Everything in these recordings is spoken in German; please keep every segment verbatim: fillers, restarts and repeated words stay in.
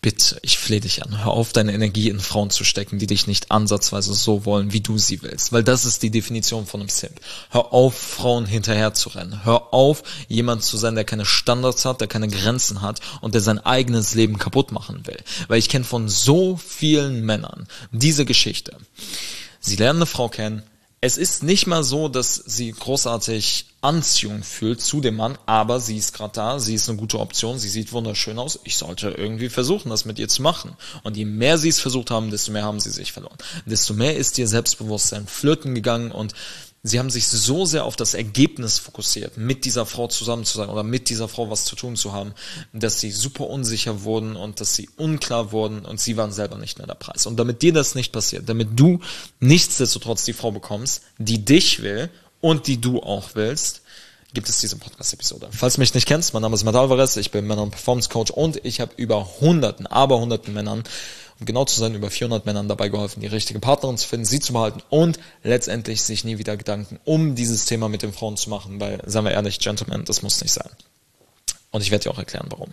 bitte, ich flehe dich an, hör auf, deine Energie in Frauen zu stecken, die dich nicht ansatzweise so wollen, wie du sie willst. Weil das ist die Definition von einem Simp. Hör auf, Frauen hinterher zu rennen. Hör auf, jemand zu sein, der keine Standards hat, der keine Grenzen hat und der sein eigenes Leben kaputt machen will. Weil ich kenne von so vielen Männern diese Geschichte. Sie lernen eine Frau kennen. Es ist nicht mal so, dass sie großartig Anziehung fühlt zu dem Mann, aber sie ist gerade da, sie ist eine gute Option, sie sieht wunderschön aus. Ich sollte irgendwie versuchen, das mit ihr zu machen. Und je mehr sie es versucht haben, desto mehr haben sie sich verloren. Desto mehr ist ihr Selbstbewusstsein flöten gegangen und sie haben sich so sehr auf das Ergebnis fokussiert, mit dieser Frau zusammen zu sein oder mit dieser Frau was zu tun zu haben, dass sie super unsicher wurden und dass sie unklar wurden und sie waren selber nicht mehr der Preis. Und damit dir das nicht passiert, damit du nichtsdestotrotz die Frau bekommst, die dich will und die du auch willst, gibt es diese Podcast-Episode. Falls du mich nicht kennst, mein Name ist Matt Alvarez, ich bin Männer- und Performance-Coach und ich habe über hunderten, aber hunderten Männern, um genau zu sein, über vierhundert Männern dabei geholfen, die richtige Partnerin zu finden, sie zu behalten und letztendlich sich nie wieder Gedanken um dieses Thema mit den Frauen zu machen, weil, sagen wir ehrlich, Gentlemen, das muss nicht sein. Und ich werde dir auch erklären, warum.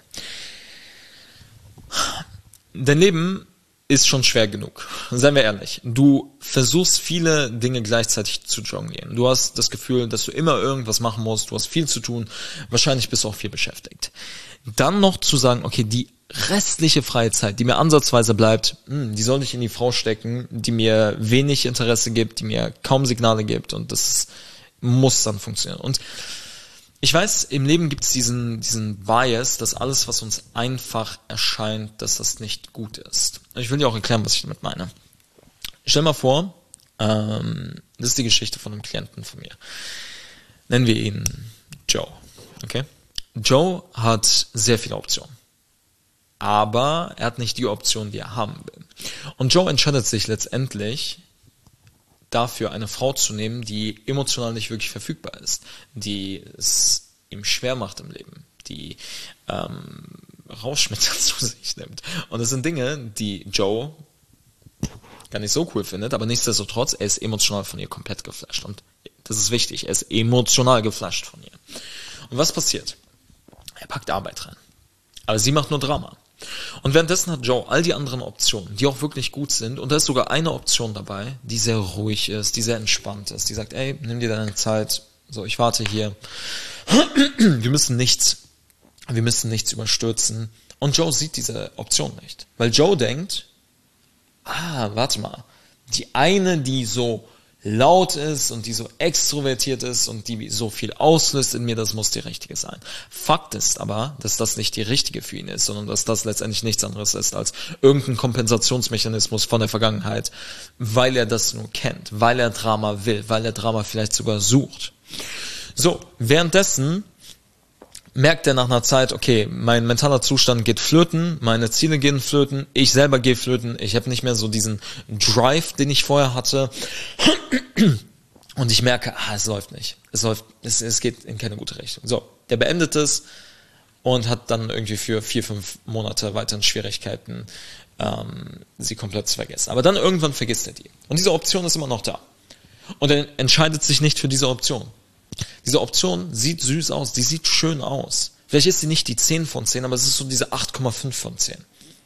Dein Leben ist schon schwer genug. Seien wir ehrlich. Du versuchst viele Dinge gleichzeitig zu jonglieren. Du hast das Gefühl, dass du immer irgendwas machen musst. Du hast viel zu tun. Wahrscheinlich bist du auch viel beschäftigt. Dann noch zu sagen, okay, die restliche freie Zeit, die mir ansatzweise bleibt, die soll ich in die Frau stecken, die mir wenig Interesse gibt, die mir kaum Signale gibt und das muss dann funktionieren. Und ich weiß, im Leben gibt es diesen, diesen Bias, dass alles, was uns einfach erscheint, dass das nicht gut ist. Ich will dir auch erklären, was ich damit meine. Stell mal vor, ähm, das ist die Geschichte von einem Klienten von mir. Nennen wir ihn Joe. Okay? Joe hat sehr viele Optionen. Aber er hat nicht die Option, die er haben will. Und Joe entscheidet sich letztendlich dafür, eine Frau zu nehmen, die emotional nicht wirklich verfügbar ist, die es ihm schwer macht im Leben, die ähm, Rauschmittel zu sich nimmt. Und das sind Dinge, die Joe gar nicht so cool findet, aber nichtsdestotrotz, er ist emotional von ihr komplett geflasht. Und das ist wichtig, er ist emotional geflasht von ihr. Und was passiert? Er packt Arbeit rein. Aber sie macht nur Drama. Und währenddessen hat Joe all die anderen Optionen, die auch wirklich gut sind. Und da ist sogar eine Option dabei, die sehr ruhig ist, die sehr entspannt ist. Die sagt, ey, nimm dir deine Zeit. So, ich warte hier. Wir müssen nichts, wir müssen nichts überstürzen. Und Joe sieht diese Option nicht. Weil Joe denkt, ah, warte mal. Die eine, die so laut ist und die so extrovertiert ist und die so viel auslöst in mir, das muss die richtige sein. Fakt ist aber, dass das nicht die richtige für ihn ist, sondern dass das letztendlich nichts anderes ist als irgendein Kompensationsmechanismus von der Vergangenheit, weil er das nur kennt, weil er Drama will, weil er Drama vielleicht sogar sucht. So, währenddessen merkt er nach einer Zeit, okay, mein mentaler Zustand geht flöten, meine Ziele gehen flöten, ich selber gehe flöten, ich habe nicht mehr so diesen Drive, den ich vorher hatte und ich merke, ah, es läuft nicht, es läuft, es, es geht in keine gute Richtung. So, der beendet es und hat dann irgendwie für vier, fünf Monate weiterhin Schwierigkeiten, ähm, sie komplett zu vergessen. Aber dann irgendwann vergisst er die. Und diese Option ist immer noch da. Und er entscheidet sich nicht für diese Option. Diese Option sieht süß aus, die sieht schön aus. Vielleicht ist sie nicht die zehn von zehn, aber es ist so diese acht Komma fünf von zehn.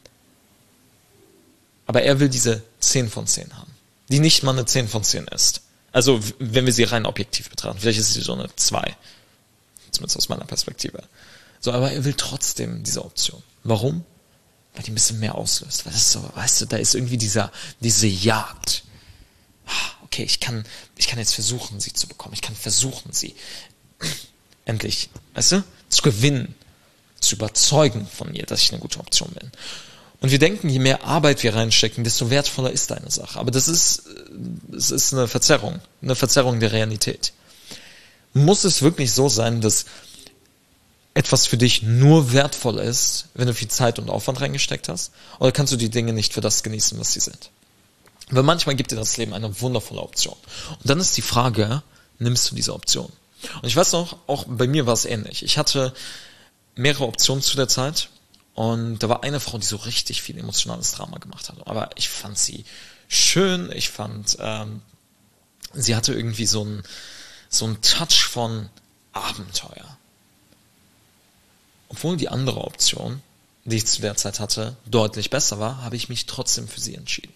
Aber er will diese zehn von zehn haben, die nicht mal eine zehn von zehn ist. Also, wenn wir sie rein objektiv betrachten, vielleicht ist sie so eine zwei. Zumindest aus meiner Perspektive. So, aber er will trotzdem diese Option. Warum? Weil die ein bisschen mehr auslöst. Weil das ist so, weißt du, da ist irgendwie dieser, diese Jagd. Okay, ich kann, ich kann jetzt versuchen, sie zu bekommen. Ich kann versuchen, sie endlich, weißt du, zu gewinnen, zu überzeugen von ihr, dass ich eine gute Option bin. Und wir denken, je mehr Arbeit wir reinstecken, desto wertvoller ist deine Sache. Aber das ist, das ist eine Verzerrung, eine Verzerrung der Realität. Muss es wirklich so sein, dass etwas für dich nur wertvoll ist, wenn du viel Zeit und Aufwand reingesteckt hast? Oder kannst du die Dinge nicht für das genießen, was sie sind? Weil manchmal gibt dir das Leben eine wundervolle Option. Und dann ist die Frage, nimmst du diese Option? Und ich weiß noch, auch bei mir war es ähnlich. Ich hatte mehrere Optionen zu der Zeit und da war eine Frau, die so richtig viel emotionales Drama gemacht hat. Aber ich fand sie schön, ich fand, ähm, sie hatte irgendwie so einen so einen Touch von Abenteuer. Obwohl die andere Option, die ich zu der Zeit hatte, deutlich besser war, habe ich mich trotzdem für sie entschieden.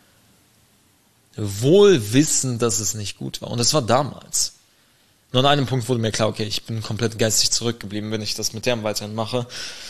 Wohl wissend, dass es nicht gut war. Und es war damals. Nur an einem Punkt wurde mir klar, okay, ich bin komplett geistig zurückgeblieben, wenn ich das mit der weiterhin mache.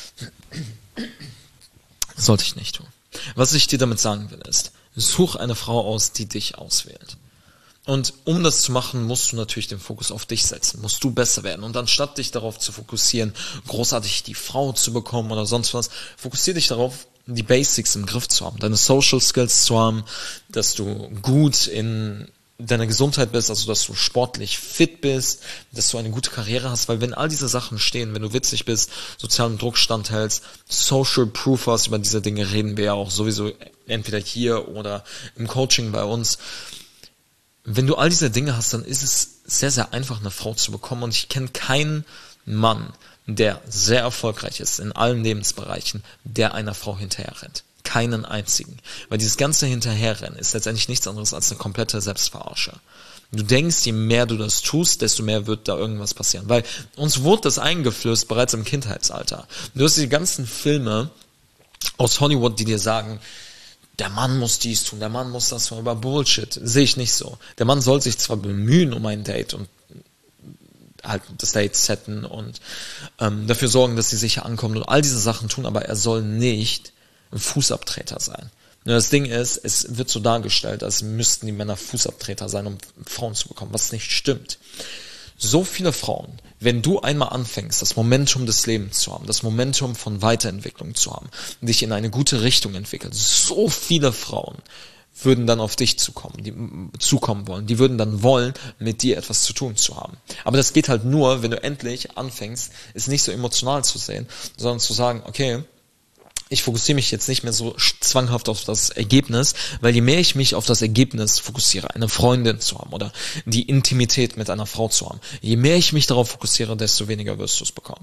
Sollte ich nicht tun. Was ich dir damit sagen will, ist, such eine Frau aus, die dich auswählt. Und um das zu machen, musst du natürlich den Fokus auf dich setzen, musst du besser werden. Und anstatt dich darauf zu fokussieren, großartig die Frau zu bekommen oder sonst was, fokussier dich darauf, die Basics im Griff zu haben, deine Social Skills zu haben, dass du gut in deiner Gesundheit bist, also dass du sportlich fit bist, dass du eine gute Karriere hast, weil wenn all diese Sachen stehen, wenn du witzig bist, sozialen Druck standhältst, Social Proof hast, über diese Dinge reden wir ja auch sowieso entweder hier oder im Coaching bei uns. Wenn du all diese Dinge hast, dann ist es sehr, sehr einfach, eine Frau zu bekommen. Und ich kenne keinen Mann, der sehr erfolgreich ist in allen Lebensbereichen, der einer Frau hinterher rennt. Keinen einzigen. Weil dieses ganze Hinterherrennen ist letztendlich nichts anderes als eine komplette Selbstverarsche. Du denkst, je mehr du das tust, desto mehr wird da irgendwas passieren. Weil uns wurde das eingeflößt bereits im Kindheitsalter. Du hast die ganzen Filme aus Hollywood, die dir sagen, der Mann muss dies tun, der Mann muss das tun, aber Bullshit, sehe ich nicht so. Der Mann soll sich zwar bemühen um ein Date und halt das Date setten und ähm, dafür sorgen, dass sie sicher ankommen und all diese Sachen tun, aber er soll nicht ein Fußabtreter sein. Nur das Ding ist, es wird so dargestellt, als müssten die Männer Fußabtreter sein, um Frauen zu bekommen, was nicht stimmt. So viele Frauen, wenn du einmal anfängst, das Momentum des Lebens zu haben, das Momentum von Weiterentwicklung zu haben, dich in eine gute Richtung entwickeln, so viele Frauen würden dann auf dich zukommen, die zukommen wollen, die würden dann wollen, mit dir etwas zu tun zu haben. Aber das geht halt nur, wenn du endlich anfängst, es nicht so emotional zu sehen, sondern zu sagen, okay, ich fokussiere mich jetzt nicht mehr so zwanghaft auf das Ergebnis, weil je mehr ich mich auf das Ergebnis fokussiere, eine Freundin zu haben oder die Intimität mit einer Frau zu haben, je mehr ich mich darauf fokussiere, desto weniger wirst du es bekommen.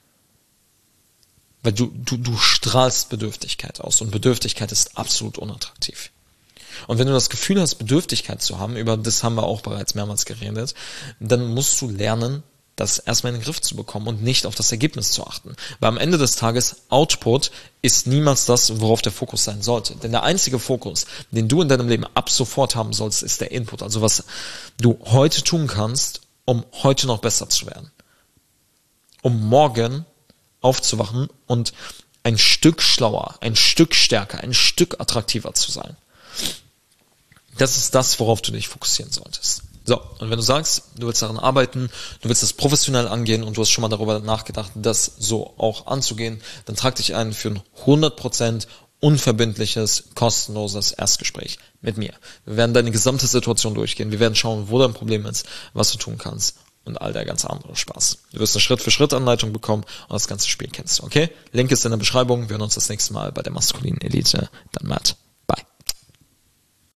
Weil du, du, du strahlst Bedürftigkeit aus und Bedürftigkeit ist absolut unattraktiv. Und wenn du das Gefühl hast, Bedürftigkeit zu haben, über das haben wir auch bereits mehrmals geredet, dann musst du lernen, das erstmal in den Griff zu bekommen und nicht auf das Ergebnis zu achten. Weil am Ende des Tages, Output ist niemals das, worauf der Fokus sein sollte. Denn der einzige Fokus, den du in deinem Leben ab sofort haben sollst, ist der Input. Also was du heute tun kannst, um heute noch besser zu werden. Um morgen aufzuwachen und ein Stück schlauer, ein Stück stärker, ein Stück attraktiver zu sein. Das ist das, worauf du dich fokussieren solltest. So, und wenn du sagst, du willst daran arbeiten, du willst das professionell angehen und du hast schon mal darüber nachgedacht, das so auch anzugehen, dann trag dich ein für ein hundert Prozent unverbindliches, kostenloses Erstgespräch mit mir. Wir werden deine gesamte Situation durchgehen, wir werden schauen, wo dein Problem ist, was du tun kannst und all der ganze andere Spaß. Du wirst eine Schritt-für-Schritt-Anleitung bekommen und das ganze Spiel kennst du, okay? Link ist in der Beschreibung, wir hören uns das nächste Mal bei der maskulinen Elite, dann Matt.